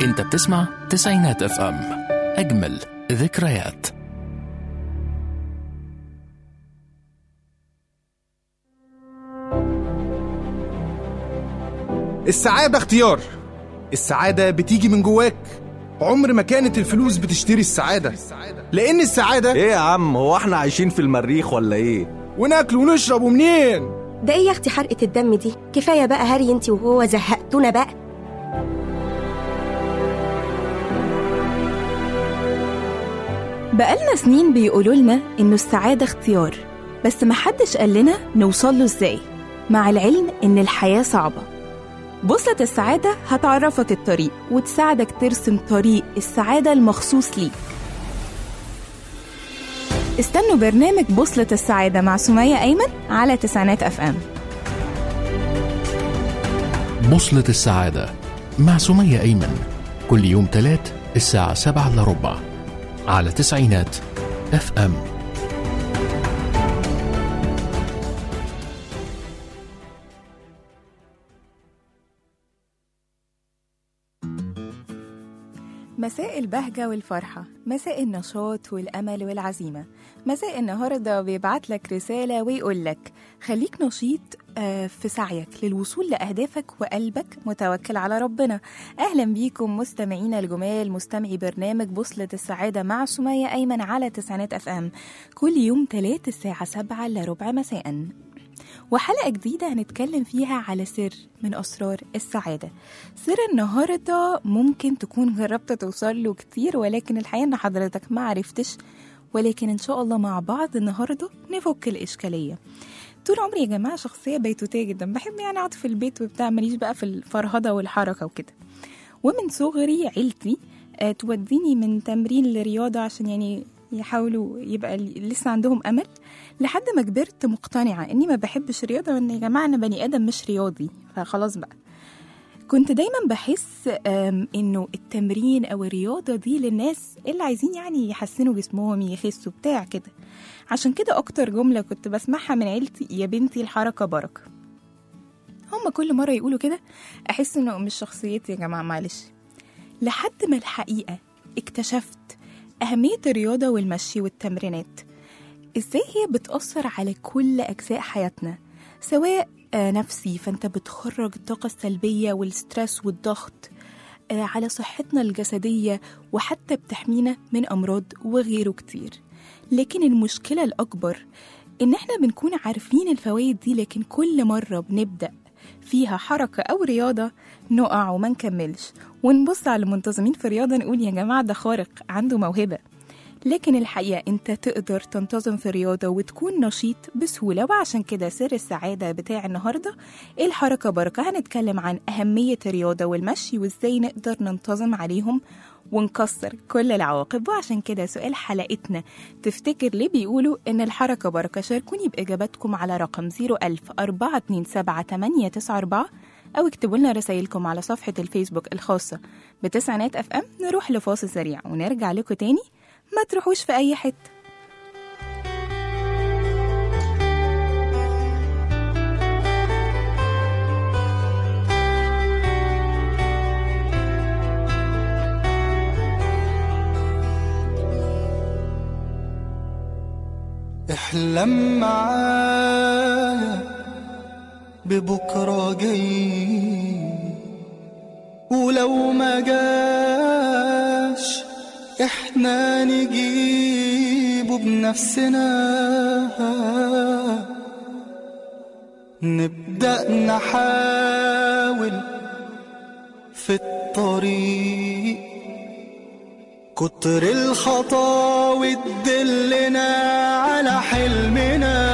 انت بتسمع تسعينات اف ام، اجمل ذكريات. السعادة اختيار. السعادة بتيجي من جواك. عمر ما كانت الفلوس بتشتري السعادة، لأن السعادة ايه يا عم، هو احنا عايشين في المريخ ولا ايه؟ وناكل ونشرب ومنين؟ ده ايه يا اختي حرقة الدم دي؟ كفاية بقى هري انتي وهو، زهقتونا بقى. بقالنا سنين بيقولوا لنا إنه السعادة اختيار، بس محدش قال لنا نوصل له إزاي، مع العلم إن الحياة صعبة. بوصلة السعادة هتعرفك الطريق وتساعدك ترسم طريق السعادة المخصوص ليك. استنوا برنامج بوصلة السعادة مع سمية أيمن على تسعينات اف ام. بوصلة السعادة مع سمية أيمن، كل يوم 3 الساعة 7:15 على تسعينات اف ام. مساء البهجة والفرحة، مساء النشاط والأمل والعزيمة. مساء النهاردة بيبعت لك رسالة ويقول لك خليك نشيط في سعيك للوصول لأهدافك وقلبك متوكل على ربنا. أهلا بيكم مستمعين الجمال، مستمعي برنامج بوصلة السعادة مع سمية أيمن على تسعينات اف ام، كل يوم 3 الساعة 7:15 مساء. وحلقة جديدة هنتكلم فيها على سر من أسرار السعادة. سر النهاردة ممكن تكون جربت توصل له كتير، ولكن الحقيقة إن حضرتك ما عرفتش، ولكن إن شاء الله مع بعض النهاردة نفك الإشكالية. طول عمري يا جماعة شخصية بيتوتية جدا، بحب يعني أقعد في البيت وبتاع، ماليش بقى في الفرهدة والحركة وكده. ومن صغري عيلتي توديني من تمرين لرياضة عشان يعني يحاولوا يبقى لسه عندهم أمل، لحد ما كبرت مقتنعة إني ما بحبش رياضة، وإن يا جماعة أنا بني آدم مش رياضي، فخلاص بقى. كنت دايما بحس إنه التمرين أو الرياضة دي للناس اللي عايزين يعني يحسنوا جسمهم، يخسوا بتاع كده. عشان كده أكتر جملة كنت بسمعها من عيلتي يا بنتي الحركة بركة. هم كل مرة يقولوا كده أحس إنه مش شخصيتي يا جماعة، معلش. لحد ما الحقيقة اكتشفت أهمية الرياضة والمشي والتمرينات، إزاي هي بتأثر على كل أجزاء حياتنا، سواء نفسي فأنت بتخرج الطاقة السلبية والسترس والضغط، على صحتنا الجسدية، وحتى بتحمينا من أمراض وغيره كتير. لكن المشكلة الأكبر إن إحنا بنكون عارفين الفوائد دي، لكن كل مرة بنبدأ فيها حركة أو رياضة نقع وما نكملش، ونبص على المنتظمين في الرياضة نقول يا جماعة ده خارق، عنده موهبة. لكن الحقيقة أنت تقدر تنتظم في الرياضة وتكون نشيط بسهولة. وعشان كده سر السعادة بتاع النهاردة الحركة بركة. هنتكلم عن أهمية الرياضة والمشي وإزاي نقدر ننتظم عليهم ونكسر كل العواقب. وعشان كده سؤال حلقتنا، تفتكر ليه بيقولوا إن الحركة بركة؟ شاركوني بإجاباتكم على رقم 010427894، أو اكتبوا لنا رسائلكم على صفحة الفيسبوك الخاصة بتسعينات اف ام. نروح لفاصل سريع ونرجع لكم تاني، ما تروحوش في أي حتة. احلم معايا ببكرة جاي، ولو ما جاش احنا نجيبه بنفسنا. نبدأ نحاول في الطريق، كتر الخطاوي تدلنا على حلمنا.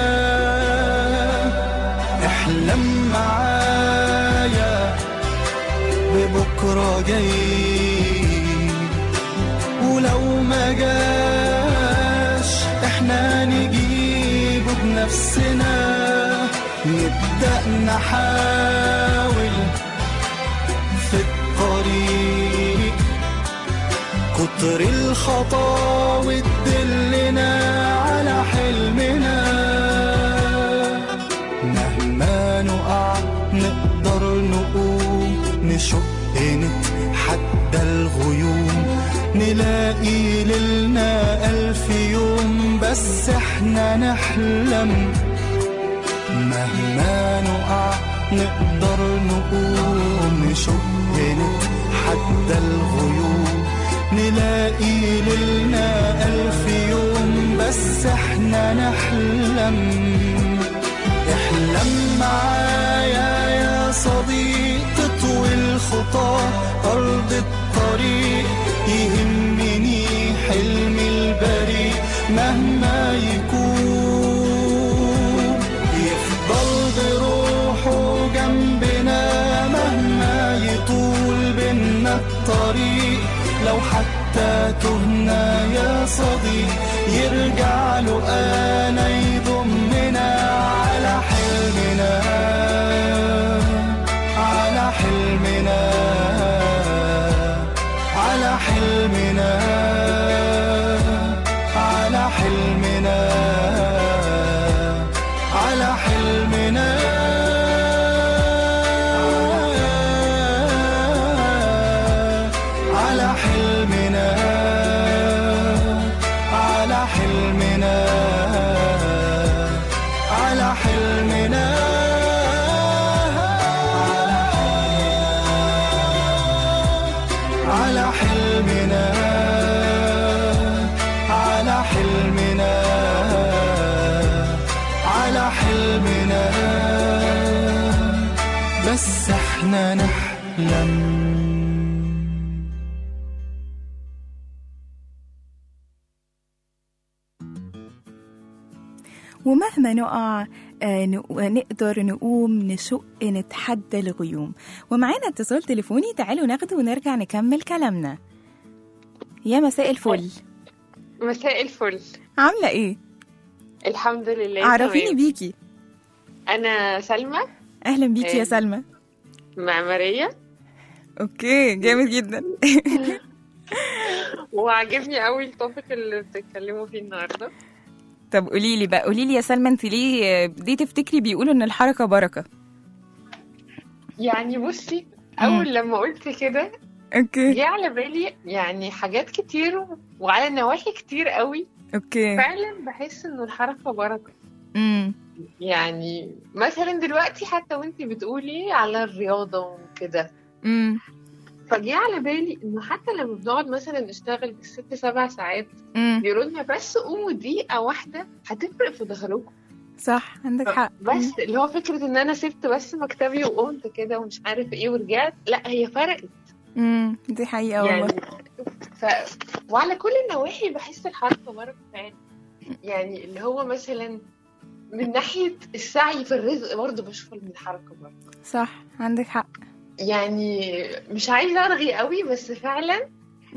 احلم معايا ببكرة جاي، ولو ما جاش احنا نجيبه بنفسنا. نبدأ نحاول في الطريق، كتر الخطاوي تدلنا على حلمنا. مهما نقع نقدر نقوم، نشق نتحدى الغيوم، نلاقي ليلنا 1000 يوم، بس احنا نحلم مهما نقع نقدر نقوم، نشق نتحدى الغيوم، نلاقي ليلنا 1000 يوم، بس احنا نحلم. احلم معايا يا صديق، تطوي الخطى أرض الطريق، يهمني حلمي البريء مهما يكون، يفضل بروحه جنبنا مهما يطول بينا الطريق، لو حتى تهنا يا صديق يرجع له أنا يضمنا على حلمنا، على حلمنا، على حلمنا، على حلمنا، على حلمنا، على حلمنا، على حلمنا، على حلمنا، على حلمنا، على حلمنا، على حلمنا، بس احنا نحلم. ومهما نقع نقدر نقوم، نشق نتحدى الغيوم. ومعانا اتصال تليفوني، تعالوا ناخده ونرجع نكمل كلامنا. يا مساء الفل. مساء الفل. عاملة ايه؟ الحمد لله. عرفيني تمام. بيكي. أنا سلمى. أهلا بيكي يا سلمى. معمارية. اوكي جامد جدا. وعجبني قوي التوبيك اللي بتتكلموا فيه النهارده. طب قوليلي بقى، قوليلي يا سلمى، انت ليه تفتكري بيقولوا ان الحركة بركة؟ يعني بصي، أول لما قلت كده اوكي جه على بالي يعني حاجات كتير وعلى نواحي كتير قوي. اوكي فعلا بحس إنه الحركة بركة. يعني مثلا دلوقتي حتى وانتي بتقولي على الرياضة وكده، فجي على بالي انه حتى لما بنقعد مثلا نشتغل بال6-7 ساعات بيقولوا لنا بس قوموا دقيقة واحدة هتفرق في ظهركم. صح، عندك حق. بس اللي هو فكرة ان انا سبت بس مكتبي وقمت كده ومش عارف ايه ورجعت، لا هي فرقت. دي حقيقة والله. يعني وعلى كل النواحي بحس الحركة بركة فعلا. يعني اللي هو مثلا من ناحية السعي في الرزق برضه بشوف ان الحركة بركة. صح، عندك حق. يعني مش عايزة أرغي قوي بس فعلا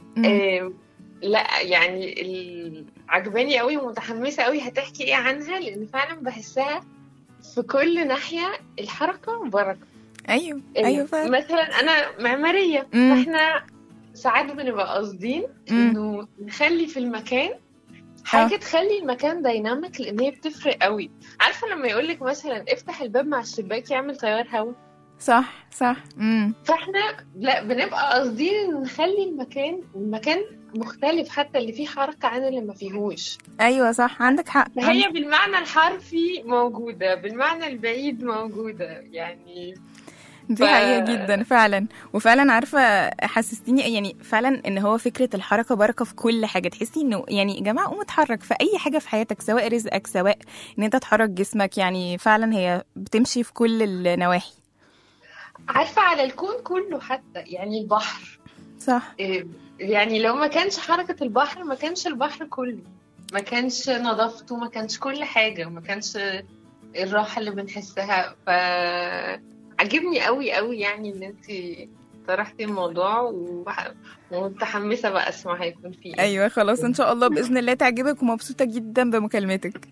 لا يعني عجباني قوي ومتحمسة قوي هتحكي ايه عنها، لأن فعلا بحسها في كل ناحية الحركة بركة. أيوه أيوه فعلا. مثلا أنا معمارية، فاحنا ساعات بنبقى قاصدين إنه نخلي في المكان حاجة تخلي المكان دايناميك، لأن هي بتفرق قوي. عارفة لما يقولك مثلا افتح الباب مع الشباك يعمل تيار هوا؟ صح صح. فاحنا لا بنبقى قاصدين نخلي المكان مختلف، حتى اللي فيه حركة عن اللي ما فيهوش. ايوه صح، عندك حق. هي بالمعنى الحرفي موجودة، بالمعنى البعيد موجودة يعني. دي حقيقة جدا فعلا. وفعلا عارفة حسستيني يعني فعلا ان هو فكرة الحركة بركة في كل حاجة. تحسي انه يعني يا جماعة قوم اتحرك في اي حاجة في حياتك، سواء رزقك سواء ان انت تحرك جسمك. يعني فعلا هي بتمشي في كل النواحي. عارفة على الكون كله حتى، يعني البحر صح. يعني لو ما كانش حركة البحر ما كانش البحر كله، ما كانش نظافته، ما كانش كل حاجة، ما كانش الراحة اللي بنحسها. فعجبني قوي قوي يعني ان انت طرحتي الموضوع ومتحمسة بقى اسمع هيكون فيه. ايوه خلاص ان شاء الله بإذن الله تعجبك، ومبسوطة جدا بمكالمتك.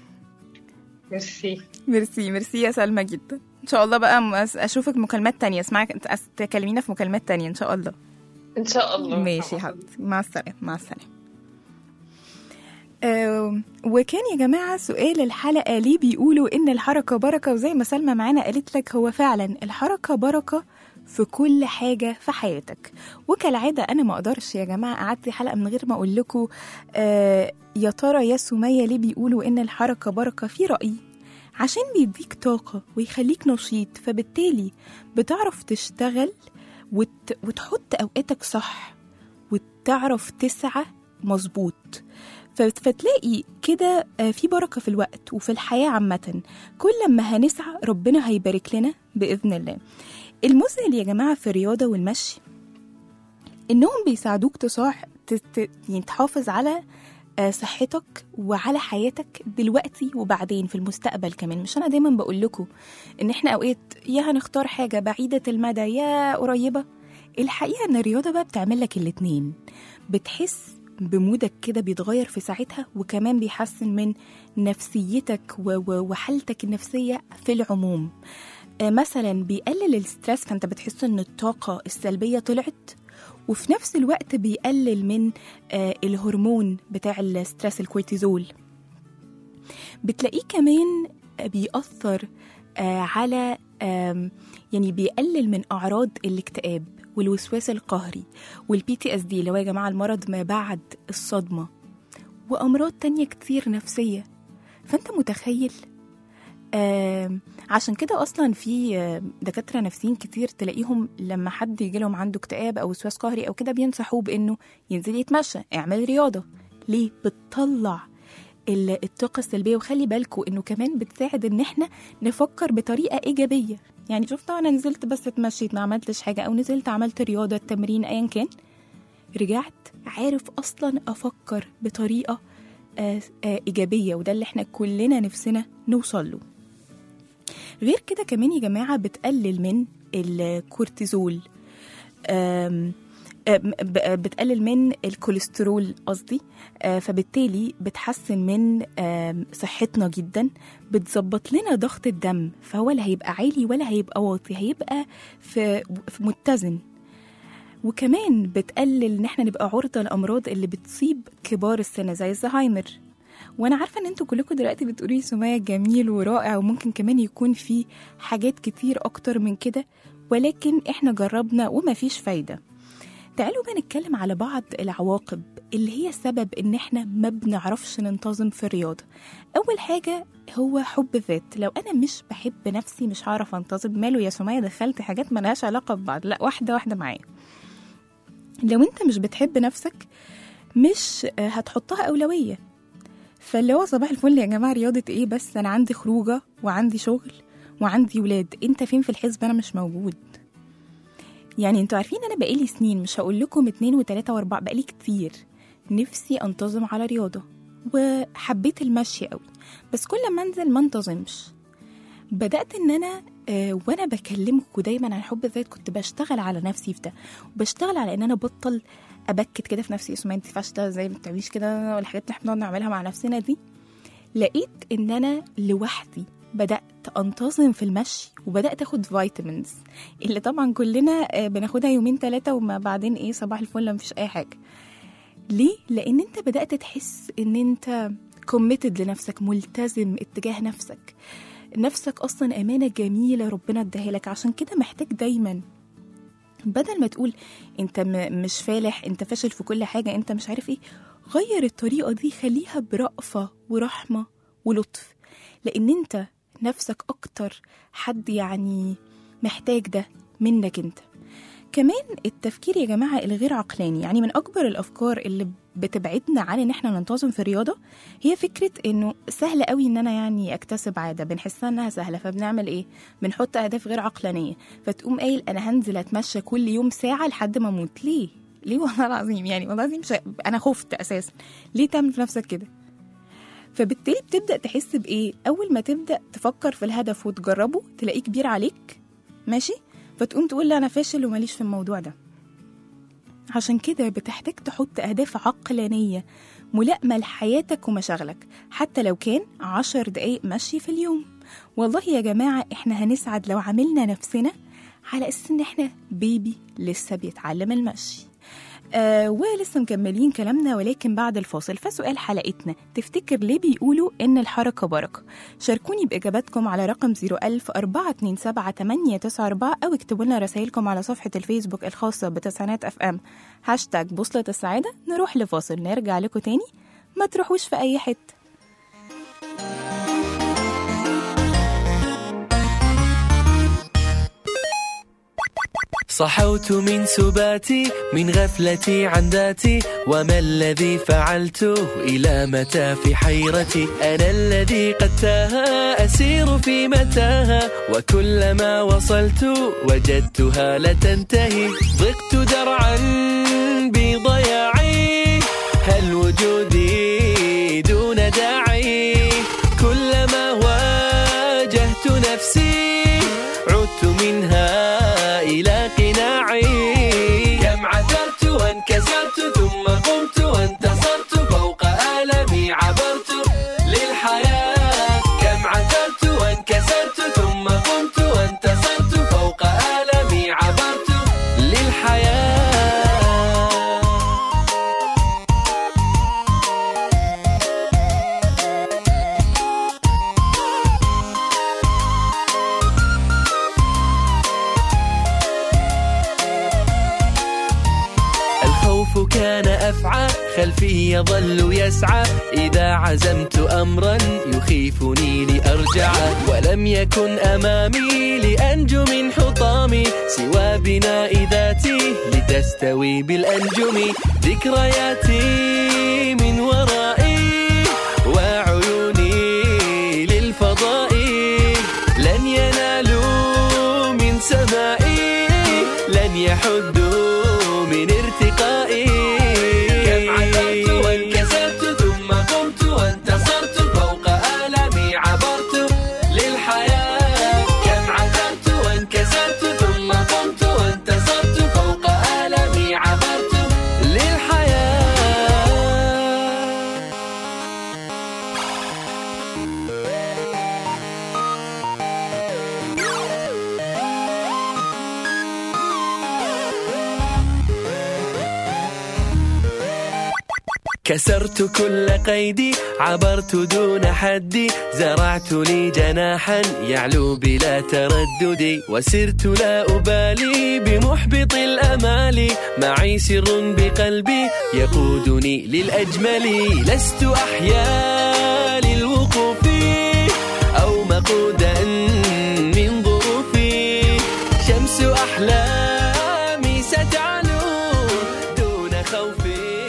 ميرسي ميرسي ميرسي يا سلمى جدا. ان شاء الله بقى اشوفك مكالمات تانية، اسمعك تكلمينا في مكالمات تانية ان شاء الله. ان شاء الله. ماشي يا حبيبتي، مع السلامة. مع السلامة. وكان يا جماعة سؤال الحلقة ليه بيقولوا إن الحركة بركة، وزي ما سلمى معانا قالت لك هو فعلا الحركة بركة في كل حاجة في حياتك. وكالعادة أنا ما أقدرش يا جماعة أعدي حلقة من غير ما أقول لكم يا ترى يا سمية ليه بيقولوا إن الحركة بركة؟ في رأيي عشان بيديك طاقة ويخليك نشيط، فبالتالي بتعرف تشتغل وتحط أوقاتك صح وتعرف تسعى مظبوط. فتلاقي كده في بركة في الوقت وفي الحياة عامة. كل ما هنسعى ربنا هيبارك لنا بإذن الله. المثل يا جماعة في الرياضة والمشي إنهم بيساعدوك يعني تحافظ على صحتك وعلى حياتك دلوقتي وبعدين في المستقبل كمان. مش أنا دايما بقول لكم إن إحنا أوقات يا هنختار حاجة بعيدة المدى يا قريبة. الحقيقة إن الرياضة بقى بتعمل لك الاتنين، بتحس بمودك كده بيتغير في ساعتها، وكمان بيحسن من نفسيتك وحالتك النفسية في العموم. مثلا بيقلل الستريس، فانت بتحس ان الطاقة السلبية طلعت، وفي نفس الوقت بيقلل من الهرمون بتاع الستريس الكورتيزول. بتلاقيه كمان بيأثر على يعني بيقلل من أعراض الاكتئاب والوسواس القهري والPTSD اللي هو يا جماعة المرض ما بعد الصدمة، وأمراض تانية كتير نفسية. فأنت متخيل عشان كده أصلا في دكاترة نفسيين كتير تلاقيهم لما حد يجي لهم عنده اكتئاب أو وسواس قهري أو كده بينصحوه بأنه ينزل يتمشى، اعمل رياضة. ليه؟ بتطلع الطاقة السلبية. وخلي بالكوا إنه كمان بتساعد إن إحنا نفكر بطريقة إيجابية. يعني شفت أنا نزلت بس اتمشيت ما عملتش حاجة، أو نزلت عملت رياضة تمرين أيا كان، رجعت عارف أصلا أفكر بطريقة إيجابية، وده اللي إحنا كلنا نفسنا نوصل له. غير كده كمان يا جماعة بتقلل من الكورتيزول، بتقلل من الكوليسترول قصدي، فبالتالي بتحسن من صحتنا جدا، بتظبط لنا ضغط الدم، فهو لا هيبقى عالي ولا هيبقى واطي، هيبقى في متزن. وكمان بتقلل ان احنا نبقى عرضة لأمراض اللي بتصيب كبار السن زي الزهايمر. وانا عارفة ان انتوا كلكم دلوقتي بتقولي سمية جميل ورائع وممكن كمان يكون في حاجات كتير اكتر من كده، ولكن احنا جربنا وما فيش فايدة. تعالوا بقى نتكلم على بعض العواقب اللي هي سبب ان احنا ما بنعرفش ننتظم في الرياضة. اول حاجة هو حب الذات. لو انا مش بحب نفسي مش هعرف انتظم. ماله يا سمية دخلت حاجات ما لهاش علاقة ببعض؟ لا، واحدة واحدة معايا. لو انت مش بتحب نفسك مش هتحطها أولوية. فاللي هو صباح الفل يا جماعة رياضة ايه؟ بس انا عندي خروجة وعندي شغل وعندي ولاد، انت فين في الحزب؟ انا مش موجود. يعني انتوا عارفين انا بقالي سنين، مش هقول لكم 2 و3 و4، بقالي كتير نفسي انتظم على رياضة وحبيت المشي قوي، بس كل ما انزل ما انتظمش. بدأت ان انا وانا بكلمكم دايما عن حب الذات كنت بشتغل على نفسي في ده، وبشتغل على ان انا بطل ابكت كده في نفسي. اسمها انت فاشله زي ما بتعمليش كده، والحاجات اللي احنا بنقعد نعملها مع نفسنا دي. لقيت ان انا لوحدي بدأت انتظم في المشي، وبدأت اخد فيتامينز اللي طبعا كلنا بناخدها 2-3 وما بعدين ايه صباح الفل مفيش اي حاجة. ليه؟ لان انت بدأت تحس ان انت كوميتد لنفسك، ملتزم اتجاه نفسك. نفسك اصلا امانة جميلة ربنا اداها لك. عشان كده محتاج دايما بدل ما تقول انت مش فالح، انت فاشل في كل حاجة، انت مش عارف ايه، غير الطريقة دي، خليها برأفة ورحمة ولطف، لان انت نفسك اكتر حد يعني محتاج ده منك انت. كمان التفكير يا جماعة الغير عقلاني، يعني من اكبر الافكار اللي بتبعدنا عن ان احنا ننتظم في الرياضة هي فكرة انه سهل قوي ان انا يعني اكتسب عادة، بنحسها انها سهلة، فبنعمل ايه؟ بنحط اهداف غير عقلانية. فتقوم قايل انا هنزل اتمشى كل يوم ساعة لحد ما اموت. ليه والله العظيم؟ يعني والله العظيم انا خفت اساسا. ليه تعمل في نفسك كده؟ فبالتالي بتبدأ تحس بايه؟ اول ما تبدأ تفكر في الهدف وتجربه تلاقيه كبير عليك، ماشي، فتقوم تقول لا انا فاشل وماليش في الموضوع ده. عشان كده بتحتاج تحط أهداف عقلانية ملائمة لحياتك ومشاغلك، حتى لو كان 10 دقايق مشي في اليوم. والله يا جماعة احنا هنسعد لو عملنا نفسنا على أساس ان احنا بيبي لسه بيتعلم المشي. ولسه مكملين كلامنا ولكن بعد الفاصل. فسؤال حلقتنا، تفتكر ليه بيقولوا إن الحركة بركة؟ شاركوني بإجاباتكم على رقم 010427894 أو اكتبوا لنا رسائلكم على صفحة الفيسبوك الخاصة بتسعينات FM #بوصلة السعادة. نروح لفاصل نرجع لكم تاني، ما تروحوش في أي حتة. صحوت من سباتي من غفلتي عن ذاتي، وما الذي فعلته إلى متى في حيرتي؟ أنا الذي قد تاها أسير في متاها، وكلما وصلت وجدتها لا تنتهي. ضقت درعا بضياعي، هل وجودي دون داعي؟ كلما واجهت نفسي عدت منها إلى قناعي. كم عثرت وانكسرت ثم قمت وانتصرت، فوق آلمي عبرت للحياة. كم عثرت وانكسرت ثم قمت وانتصرت، فوق آلمي عبرت للحياة. كان أفعى خلفي يظل يسعى، إذا عزمت أمرا يخيفني لأرجع. ولم يكن أمامي لأنجو من حطامي، سوى بناء ذاتي لتستوي بالأنجم. ذكرياتي من ورائي وعيوني للفضاء، لن ينالوا من سمائي، لن يحدوا من ارتقائي. كم عثرت وانكسرت ثم قمت وانتصرت، فوق آلامي عبرت للحياة. كم عثرت وانكسرت ثم قمت وانتصرت، فوق آلامي عبرت للحياة. كسرت كل قيدي، عبرت دون حدي، زرعت لي جناحا يعلو بلا تردد، وسرت لا أبالي بمحبط الأمال. معي سر بقلبي يقودني للأجمل، لست أحيا للوقوف أو مقودا من ظروفي. شمس أحلامي ستعلو دون خوف.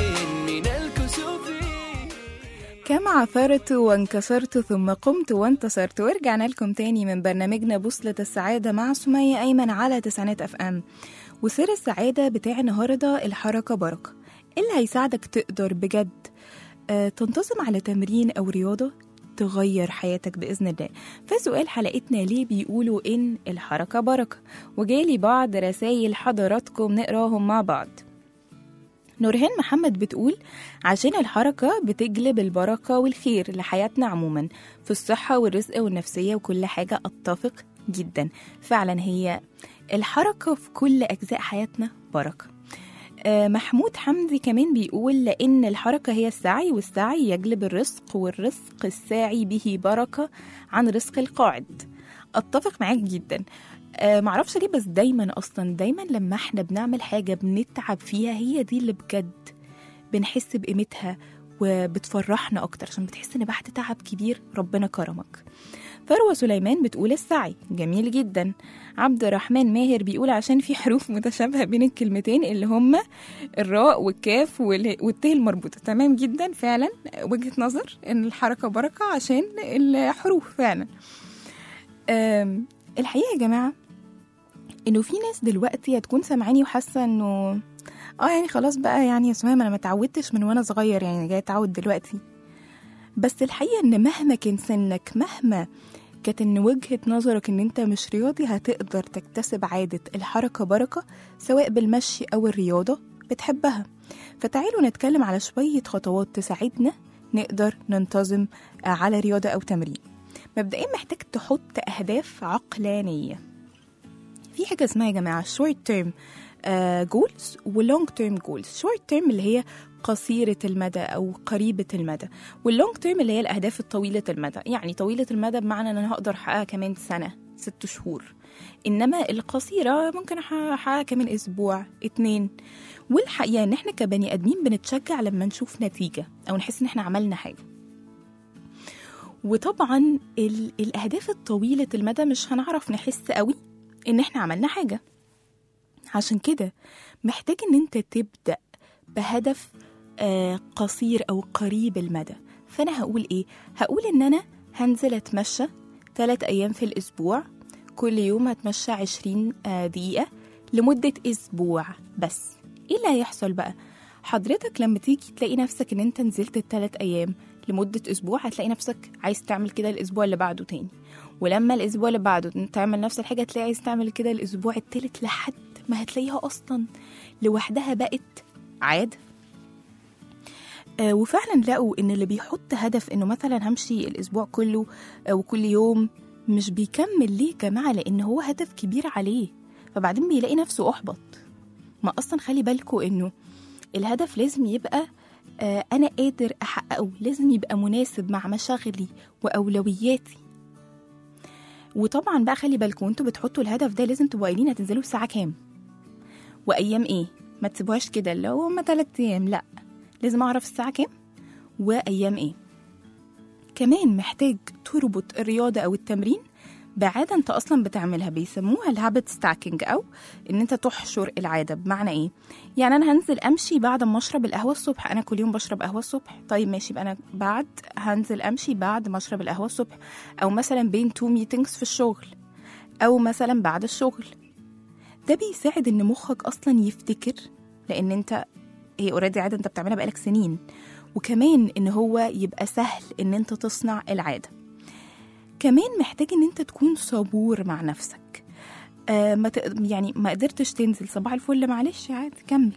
كم عثرت وانكسرت ثم قمت وانتصرت. ورجعنا لكم تاني من برنامجنا بوصلة السعادة مع سمية أيمن على تسعينات FM. وسر السعادة بتاع النهاردة الحركة بركة. اللي هيساعدك تقدر بجد تنتظم على تمرين أو رياضة تغير حياتك بإذن الله. فسؤال حلقتنا، ليه بيقولوا إن الحركة بركة؟ وجالي بعض رسائل حضراتكم نقراهم مع بعض. نورهان محمد بتقول عشان الحركة بتجلب البركة والخير لحياتنا عموما، في الصحة والرزق والنفسية وكل حاجة. أتفق جدا، فعلا هي الحركة في كل أجزاء حياتنا بركة. محمود حمدي كمان بيقول لأن الحركة هي السعي، والسعي يجلب الرزق، والرزق الساعي به بركة عن رزق القاعد. أتفق معاك جدا. معرفش ليه بس دايما لما احنا بنعمل حاجة بنتعب فيها، هي دي اللي بجد بنحس بقيمتها وبتفرحنا أكتر، عشان بتحس إن بعد تعب كبير ربنا كرمك. فروة سليمان بتقول السعي. جميل جدا. عبد الرحمن ماهر بيقول عشان في حروف متشابهة بين الكلمتين اللي هما الراء والكاف والته المربوطة. تمام جدا، فعلا وجهة نظر إن الحركة بركة عشان الحروف فعلا. الحقيقة يا جماعة إنه في ناس دلوقتي هتكون سامعاني وحاسة إنه يعني خلاص بقى، يعني يا سمية أنا ما تعودتش من وأنا صغير، يعني جاي أتعود دلوقتي. بس الحقيقة إن مهما كان سنك، مهما كانت إن وجهة نظرك إن أنت مش رياضي، هتقدر تكتسب عادة الحركة بركة سواء بالمشي أو الرياضة بتحبها. فتعالوا نتكلم على شوية خطوات تساعدنا نقدر ننتظم على رياضة أو تمرين. مبدئيا محتاج تحط أهداف عقلانية. في حاجة اسمها يا جماعة short term goals و long term goals. short term اللي هي قصيرة المدى أو قريبة المدى، واللونج تيرم اللي هي الأهداف الطويلة المدى. يعني طويلة المدى بمعنى أن أنا هقدر أحققها كمان سنة 6 شهور، إنما القصيرة ممكن أحققها كمان أسبوع 2. والحقيقة إن إحنا كبني أدمين بنتشجع لما نشوف نتيجة أو نحس إن إحنا عملنا حاجة. وطبعا الأهداف الطويلة المدى مش هنعرف نحس قوي إن إحنا عملنا حاجة. عشان كده محتاج إن أنت تبدأ بهدف قصير أو قريب المدى. فأنا هقول إيه؟ هقول إن أنا هنزل أتمشى 3 أيام في الأسبوع، كل يوم هتمشى 20 دقيقة لمدة أسبوع بس. إيه اللي هيحصل بقى؟ حضرتك لما تيجي تلاقي نفسك إن أنت نزلت 3 أيام لمدة أسبوع، هتلاقي نفسك عايز تعمل كده الأسبوع اللي بعده تاني، ولما الأسبوع اللي بعده تعمل نفس الحاجة تلاقي عايز تعمل كده الأسبوع التالت، لحد ما هتلاقيها أصلا لوحدها بقت عادة. وفعلا لقوا إن اللي بيحط هدف إنه مثلا همشي الأسبوع كله وكل يوم مش بيكمل. ليه يا جماعة؟ لأن هو هدف كبير عليه، فبعدين بيلاقي نفسه أحبط. ما أصلا خلي بالكوا إنه الهدف لازم يبقى أنا قادر أحققه، لازم يبقى مناسب مع مشاغلي وأولوياتي. وطبعا بقى خلي بالكوا انتوا بتحطوا الهدف ده لازم تبقوا قايلين هتنزلوا الساعة كام وأيام إيه. ما تسيبوهاش كده لو هما 3 أيام، لأ، لازم أعرف الساعة كام وأيام إيه. كمان محتاج تربط الرياضة أو التمرين بعادة أنت أصلا بتعملها، بيسموها الهابت ستاكينج، أو إن أنت تحشر العادة. بمعنى إيه؟ يعني أنا هنزل أمشي بعد ما أشرب القهوة الصبح، أنا كل يوم بشرب قهوة الصبح، طيب ماشي، يبقى أنا هنزل أمشي بعد ما أشرب القهوة الصبح، أو مثلا بين 2 ميتينجز في الشغل، أو مثلا بعد الشغل. ده بيساعد إن مخك أصلا يفتكر، لأن أنت هي أوريدي عادة أنت بتعملها بقالك سنين، وكمان إن هو يبقى سهل إن أنت تصنع العادة. كمان محتاج إن أنت تكون صبور مع نفسك. يعني ما قدرتش تنزل صباح الفل، معلش عادي كمل.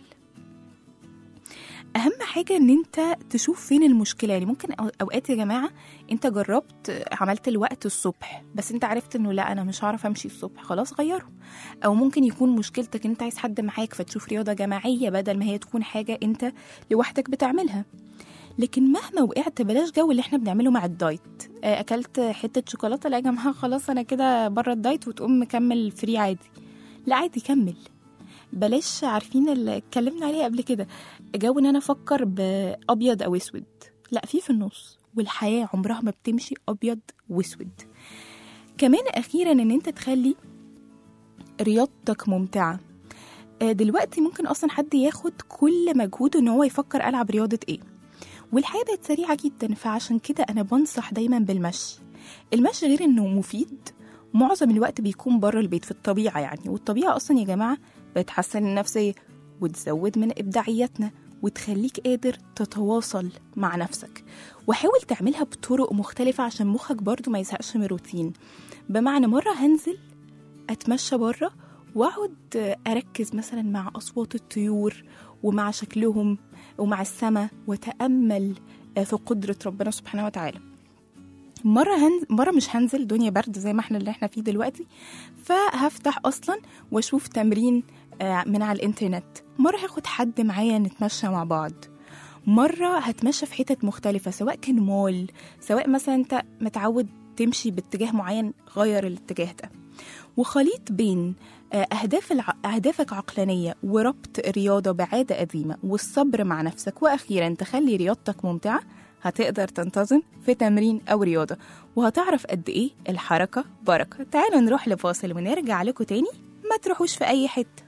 أهم حاجة إن أنت تشوف فين المشكلة. يعني ممكن أوقات يا جماعة أنت جربت عملت الوقت الصبح، بس أنت عرفت إنه لا أنا مش هعرف أمشي الصبح، خلاص غيره. أو ممكن يكون مشكلتك إن أنت عايز حد معاك فتشوف رياضة جماعية بدل ما هي تكون حاجة أنت لوحدك بتعملها. لكن مهما وقعت بلاش جو اللي احنا بنعمله مع الدايت، أكلت حتة شوكولاتة، لا يا جماعة خلاص أنا كده بره الدايت، وتقوم مكمل فري عادي. لا عادي كمل. بلاش عارفين اللي اتكلمنا عليه قبل كده، جو ان انا افكر بابيض او اسود، لا، في النص، والحياة عمرها ما بتمشي ابيض واسود. كمان اخيرا ان انت تخلي رياضتك ممتعة. دلوقتي ممكن اصلا حد ياخد كل مجهوده ان هو يفكر العب رياضة ايه، والحياة بقت سريعة جدا. فعشان كده انا بنصح دايما بالمشي. المشي غير انه مفيد، معظم الوقت بيكون بره البيت في الطبيعة يعني، والطبيعة اصلا يا جماعة بتحسن النفسية وتزود من إبداعيتنا وتخليك قادر تتواصل مع نفسك. وحاول تعملها بطرق مختلفة عشان مخك برضو ما يزهقش من الروتين. بمعنى مرة هنزل أتمشى بره وأقعد أركز مثلا مع أصوات الطيور ومع شكلهم ومع السماء، وتأمل في قدرة ربنا سبحانه وتعالى. مرة مش هنزل، دنيا برد زي ما احنا اللي احنا فيه دلوقتي، فهفتح أصلا واشوف تمرين من على الانترنت. مرة هاخد حد معايا نتمشى مع بعض. مرة هتمشى في حتت مختلفة، سواء كان مول، سواء مثلا انت متعود تمشي باتجاه معين، غير الاتجاه ده. وخليط بين أهدافك عقلانية وربط الرياضة بعادة قديمة والصبر مع نفسك، وأخيرا تخلي رياضتك ممتعة. هتقدر تنتظم في تمرين أو رياضة، وهتعرف قد إيه الحركة بركة. تعالوا نروح لفاصل ونرجع لكم تاني، ما تروحوش في أي حتة.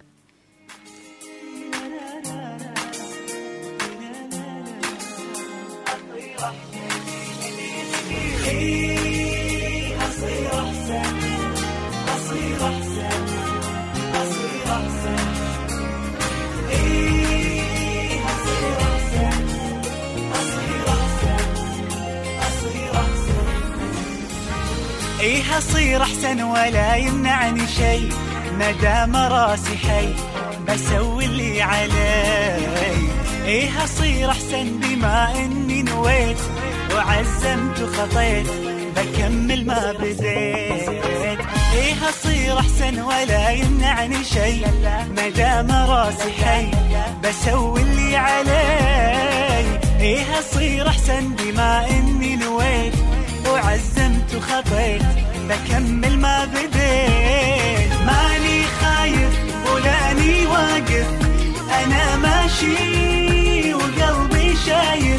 ايه هصير احسن ولا يمنعني شي، مدام راسي حي بسوي اللي علي. ايه هصير احسن بما اني نويت وعزمت وخطيت، بكمل ما بديت. ايه اصير احسن ولا يمنعني شي، مدام راسي حي بسوي اللي علي. ايه اصير احسن بما اني نويت وعزمت وخطيت بكمل ما بديت. ماني خايف ولاني واقف، انا ماشي وقلبي شايف.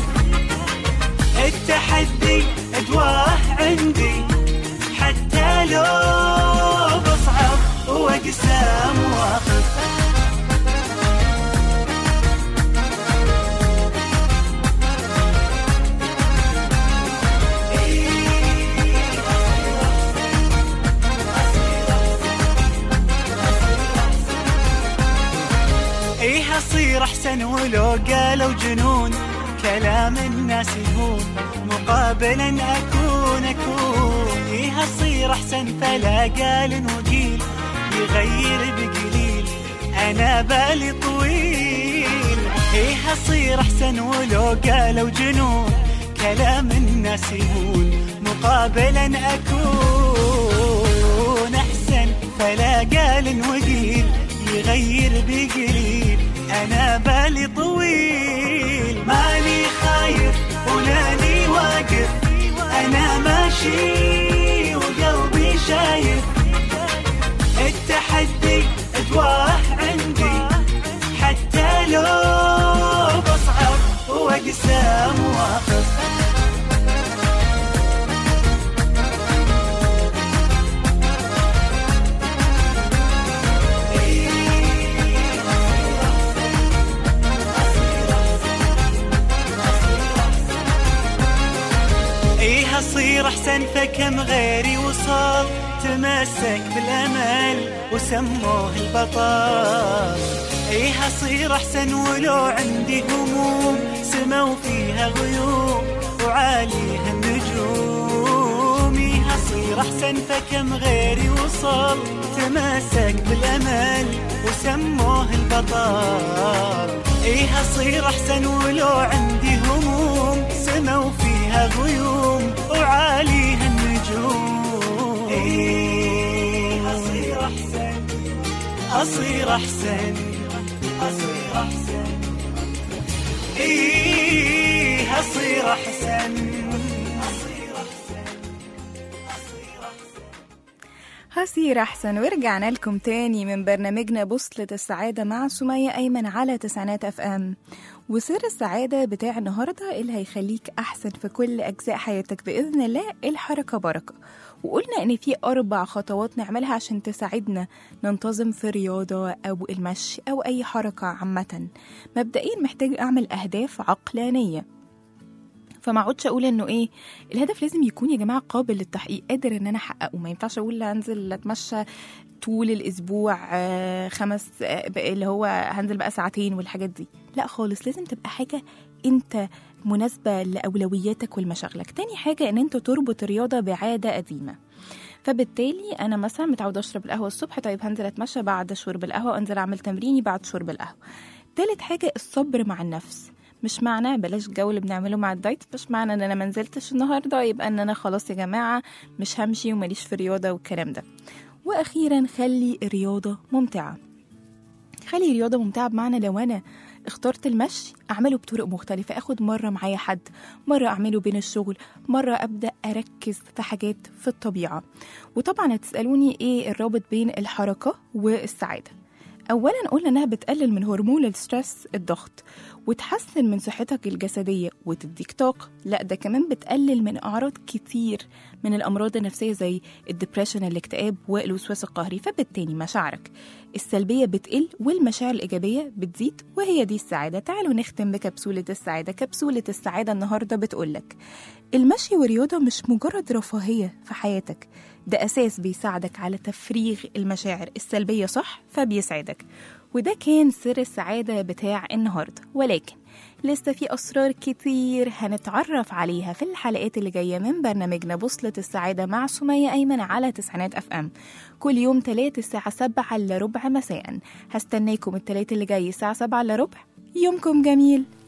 التحدي ادواه عندي حتى لو بصعب واقسام واخف. ايه اصير احسن ولو قالوا جنون، كلام الناس يهون مقابلا اكون. ايه اصير احسن فلا قال وقيل يغير بقليل، انا بالي طويل. ايه اصير احسن ولو قالوا جنون، كلام الناس يهون مقابلا اكون احسن فلا قال وقيل يغير بقليل، انا بالي طويل. ماني خايف ولاني واقف، انا ماشي وقلبي شايف. التحدي ادواه عندي حتى لو بصعب واقسام واخف. أصير أحسن فكم غيري وصل تمسك بالأمل وسموه البطل. إيه أصير أحسن ولو عندي هموم سموا فيها غيوم وعاليها النجوم. إيه أصير أحسن فكم غيري وصل تمسك بالأمل وسموه البطل. إيه أصير أحسن ولو عندي هموم سموا فيها غيوم وعاليها النجوم. إيه أصير أحسن، أصير أحسن، أصير أحسن. إيه أصير أحسن، أصير أحسن، أصير أحسن. هصير أحسن. ورجعنا لكم تاني من برنامجنا بوصلة السعادة مع سمية أيمن على 9 FM. وسر السعادة بتاع النهاردة اللي هيخليك أحسن في كل أجزاء حياتك بإذن الله الحركة بركة. وقلنا إن في 4 خطوات نعملها عشان تساعدنا ننتظم في الرياضة أو المشي أو أي حركة عامة. مبدئيا محتاج أعمل أهداف عقلانية، فما اقعدش اقول انه ايه الهدف لازم يكون يا جماعه قابل للتحقيق، قادر ان انا احققه. ما ينفعش اقول هنزل اتمشى طول الاسبوع 5 اللي هو هنزل بقى 2 والحاجات دي، لا خالص. لازم تبقى حاجه انت مناسبه لاولوياتك والمشاغلك. تاني حاجه ان انت تربط الرياضه بعاده قديمه، فبالتالي انا مثلا متعوده اشرب القهوه الصبح، طيب هنزل اتمشى بعد شرب القهوه، انزل اعمل تمريني بعد شرب القهوه. تالت حاجه الصبر مع النفس. مش معنى بلاش الجو اللي بنعمله مع الدايت، مش معنى ان انا منزلتش النهارده يبقى ان انا خلاص يا جماعه مش همشي وماليش في الرياضه والكلام ده. واخيرا خلي الرياضه ممتعه. خلي الرياضه ممتعه بمعنى لو انا اخترت المشي اعمله بطرق مختلفه، اخد مره معايا حد، مره اعمله بين الشغل، مره ابدا اركز في حاجات في الطبيعه. وطبعا هتسالوني ايه الرابط بين الحركه والسعاده. اولا قلنا انها بتقلل من هرمون الستريس الضغط، وتحسن من صحتك الجسديه وتديك طاقه. لا ده كمان بتقلل من اعراض كتير من الامراض النفسيه زي الدبريشن الاكتئاب والوسواس القهري. فبالتالي مشاعرك السلبيه بتقل والمشاعر الايجابيه بتزيد، وهي دي السعاده. تعالوا نختم بكبسوله السعاده. كبسوله السعاده النهارده بتقولك المشي والرياضه مش مجرد رفاهيه في حياتك، ده أساس بيساعدك على تفريغ المشاعر السلبية صح فبيسعدك. وده كان سر السعادة بتاع النهاردة، ولكن لسه في أسرار كتير هنتعرف عليها في الحلقات اللي جاية من برنامجنا بوصلة السعادة مع سمية أيمن على 9 FM كل يوم 3 الساعة 7:15 مساء. هستناكم التلات اللي جاي الساعة 7:15. يومكم جميل.